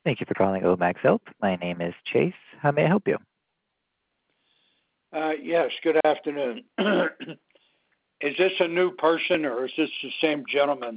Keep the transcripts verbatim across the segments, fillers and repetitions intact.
Thank you for calling Omax Health. My name is Chase. How may I help you? Uh, yes, good afternoon. Is this a new person or is this the same gentleman?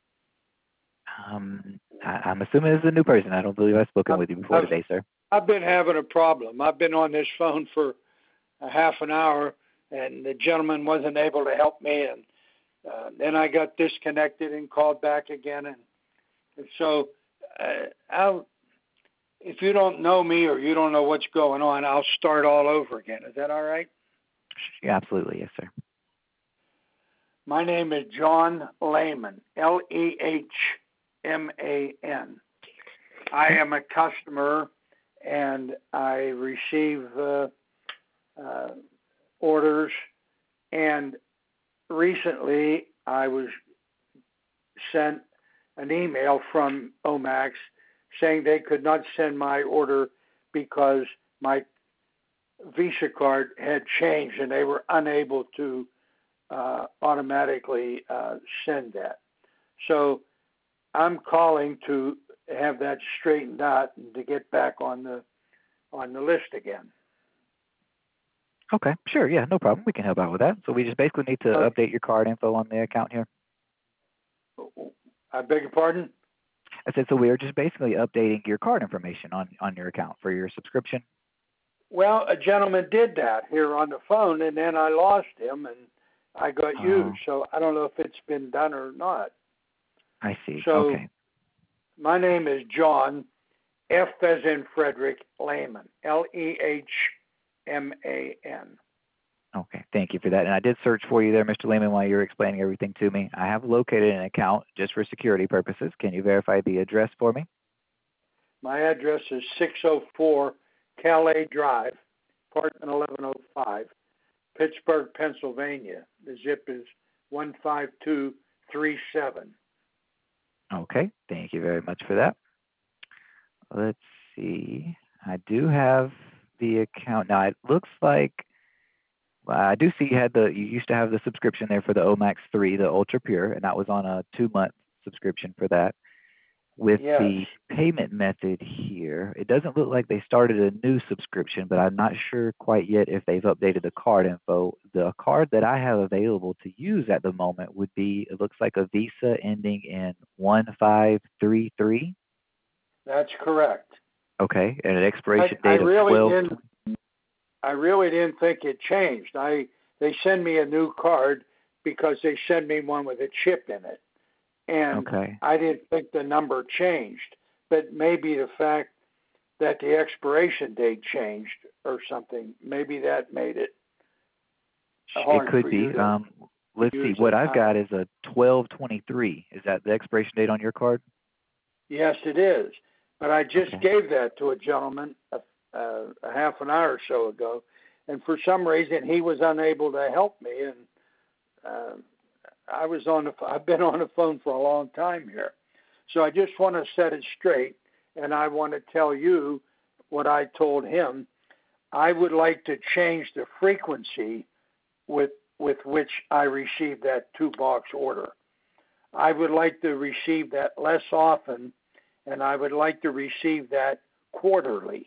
Um, I, I'm assuming this is a new person. I don't believe I've spoken I've, with you before I've, today, sir. I've been having a problem. I've been on this phone for a half an hour and the gentleman wasn't able to help me. And uh, then I got disconnected and called back again. And, and so uh, I'll, if you don't know me or you don't know what's going on, I'll start all over again. Is that all right? Yeah, absolutely, yes, sir. My name is John Lehman, L E H M A N. I am a customer and I receive uh, uh, orders. And recently I was sent an email from Omax saying they could not send my order because my Visa card had changed and they were unable to uh, automatically uh, send that. So I'm calling to have that straightened out and to get back on the on the list again. Okay, sure, yeah, no problem. We can help out with that. So we just basically need to Uh, update your card info on the account here. I beg your pardon? I said, so we are just basically updating your card information on, on your account for your subscription. Well, a gentleman did that here on the phone, and then I lost him, and I got Oh, you. So I don't know if it's been done or not. I see. So Okay. my name is John, F as in Frederick, Lehman, L E H M A N. Okay, thank you for that. And I did search for you there, Mister Lehman, while you were explaining everything to me. I have located an account just for security purposes. Can you verify the address for me? My address is six oh four Calais Drive, apartment eleven oh five, Pittsburgh, Pennsylvania. The zip is one five two three seven. Okay, thank you very much for that. Let's see. I do have the account now. It looks like well, I do see you had the you used to have the subscription there for the Omax three, the Ultra Pure, and that was on a two month subscription for that. With Yes. the payment method here, it doesn't look like they started a new subscription, but I'm not sure quite yet if they've updated the card info. The card that I have available to use at the moment would be, it looks like a Visa ending in one five three three. That's correct. Okay, and an I, expiration I date of really twelve. didn't I really didn't think it changed. I they send me a new card because they send me one with a chip in it. And Okay. I didn't think the number changed, but maybe the fact that the expiration date changed or something, maybe that made it hard It could for be. you to Um, let's see. use What it. I've Uh, got is a twelve twenty-three. Is that the expiration date on your card? yes, it is. But I just Okay. gave that to a gentleman a, a, a half an hour or so ago, and for some reason he was unable to help me. And uh, I was on the. I've been on the phone for a long time here, so I just want to set it straight, and I want to tell you what I told him. I would like to change the frequency with with which I receive that two box order. I would like to receive that less often, and I would like to receive that quarterly,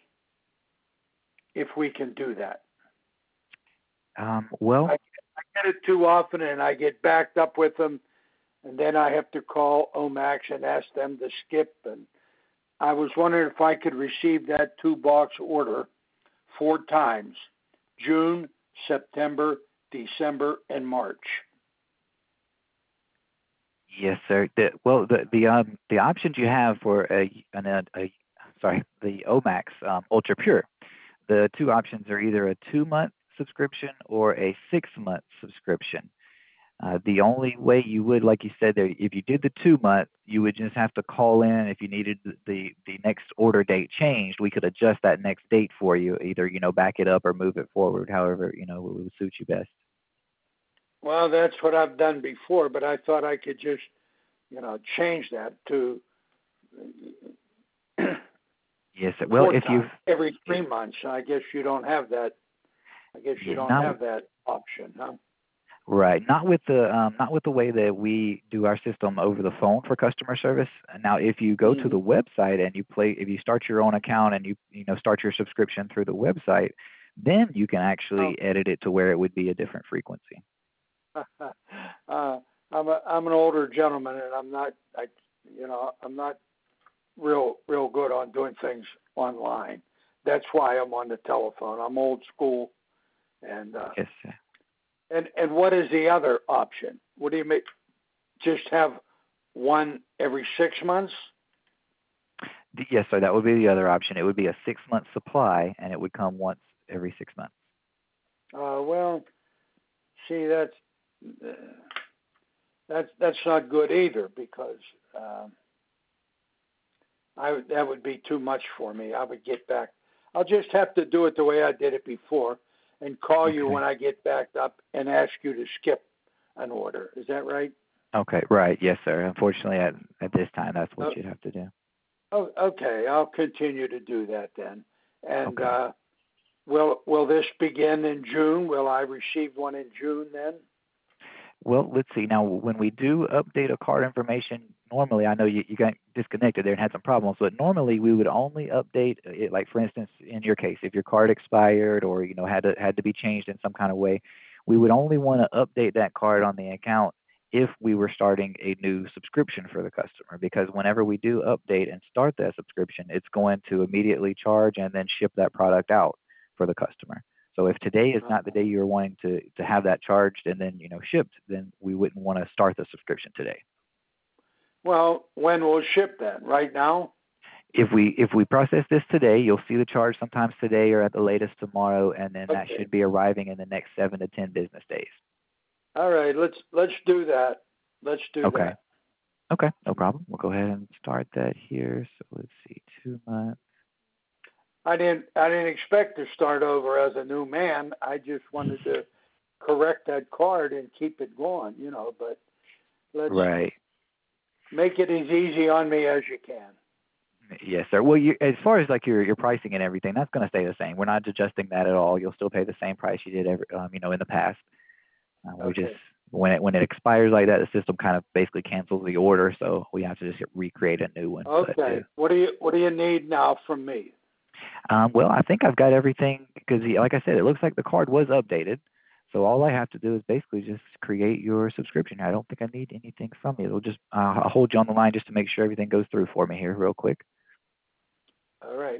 if we can do that. Um, well, I, I get it too often, and I get backed up with them, and then I have to call Omax and ask them to skip. And I was wondering if I could receive that two box order four times: June, September, December, and March. yes, sir. The, well, the the um the options you have for a an a, a sorry the Omax um, Ultra Pure, the two options are either a two month subscription or a six month subscription. Uh, the only way you would, like you said there, if you did the two month, you would just have to call in. If you needed the, the the next order date changed, we could adjust that next date for you. Either you know back it up or move it forward, however you know it would suit you best. Well, that's what I've done before, but I thought I could just, you know, change that to Yes, sir. Well, four if you've times every three months. I guess you don't have that. I guess you yeah, don't not have that option, huh? Right. Not with the um, not with the way that we do our system over the phone for customer service. Now, if you go to Mm-hmm. the website and you play, if you start your own account and you you know start your subscription through the website, then you can Oh. actually edit it to where it would be a different frequency. uh, I'm a I'm an older gentleman, and I'm not I you know I'm not real real good on doing things online. That's why I'm on the telephone. I'm old school, and uh, Yes, sir. and and what is the other option? What do you make? Just have one every six months? D- Yes, sir. That would be the other option. It would be a six month supply, and it would come once every six months. Uh, well, see that's uh, that's that's not good either because um, I that would be too much for me. I would get back. I'll just have to do it the way I did it before, and call you Okay. when I get back up and ask you to skip an order. Is that right? Okay. Right. Yes, sir. Unfortunately, at at this time, that's what Uh, you'd have to do. oh, okay. I'll continue to do that then. And Okay. uh, will will this begin in June? Will I receive one in June then? Well, let's see. Now, when we do update a card information, normally, I know you, you got disconnected there and had some problems, but normally we would only update it, like for instance, in your case, if your card expired or you know had to had to be changed in some kind of way, we would only want to update that card on the account if we were starting a new subscription for the customer. Because whenever we do update and start that subscription, it's going to immediately charge and then ship that product out for the customer. So if today is not the Uh, day you're wanting to to have that charged and then you know shipped, then we wouldn't want to start the subscription today. well, when will it ship then? Right now? If we if we process this today, you'll see the charge sometimes today or at the latest tomorrow, and then that Okay. should be arriving in the next seven to ten business days. All right. Let's let's do that. Let's do Okay. that. Okay, no problem. We'll go ahead and start that here. So let's see, two months. I didn't I didn't expect to start over as a new man. I just wanted to correct that card and keep it going, you know, but let's Right. make it as easy on me as you can. Yes, sir. Well, you, as far as like your your pricing and everything, that's going to stay the same. We're not adjusting that at all. You'll still pay the same price you did every, um, you know, in the past. Uh, we just Okay. when it when it expires like that, the system kind of basically cancels the order, so we have to just recreate a new one. But uh, Okay. What do you what do you need now from me? um, well, I think I've got everything because, like I said, it looks like the card was updated. So all I have to do is basically just create your subscription. I don't think I need anything from you. It'll just uh, I'll hold you on the line just to make sure everything goes through for me here, real quick. All right.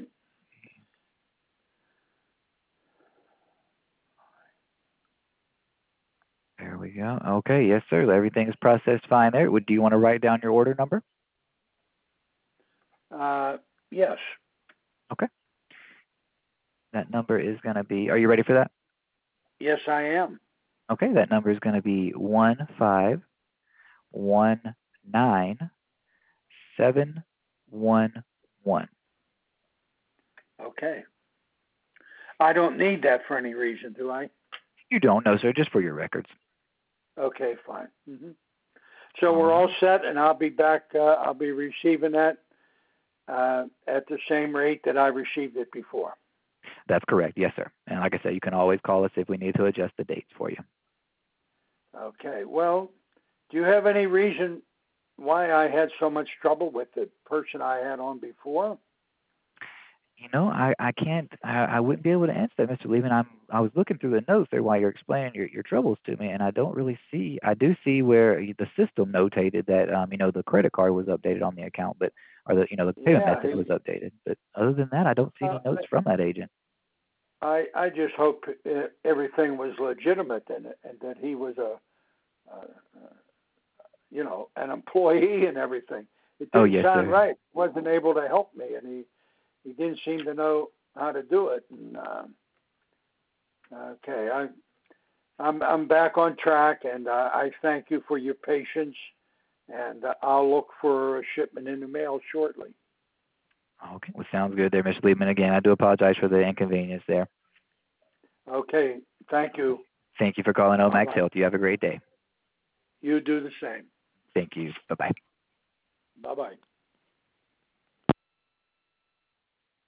There we go. Okay, yes, sir. Everything is processed fine there. Would do you want to write down your order number? Uh, yes. Okay. That number is going to be. Are you ready for that? Yes, I am. Okay, that number is going to be one five one nine seven one one. Okay. I don't need that for any reason, do I? You don't know, sir, just for your records. Okay, fine. hmm So All we're all right. set, and I'll be back. Uh, I'll be receiving that uh, at the same rate that I received it before. That's correct. Yes, sir. And like I said, you can always call us if we need to adjust the dates for you. Okay. Well, do you have any reason why I had so much trouble with the person I had on before? You know, I, I can't, I, I wouldn't be able to answer that, Mister Levin. I'm, I was looking through the notes there while you're explaining your, your troubles to me, and I don't really see, I do see where the system notated that, um, you know, the credit card was updated on the account, but, or the, you know, the payment Yeah. method was updated. But other than that, I don't see Uh, any notes from that agent. I I just hope uh, everything was legitimate and and that he was a, uh, uh, you know, an employee and everything. It Oh, didn't yes, sound sir. right. Wasn't able to help me, and he he didn't seem to know how to do it. And um, okay, I I'm I'm back on track, and uh, I thank you for your patience. And uh, I'll look for a shipment in the mail shortly. Okay, well, sounds good there, Mister Levin. Again, I do apologize for the inconvenience there. Okay, thank you. Thank you for calling Bye Omax bye. Health. You have a great day. You do the same. Thank you. Bye-bye. Bye bye.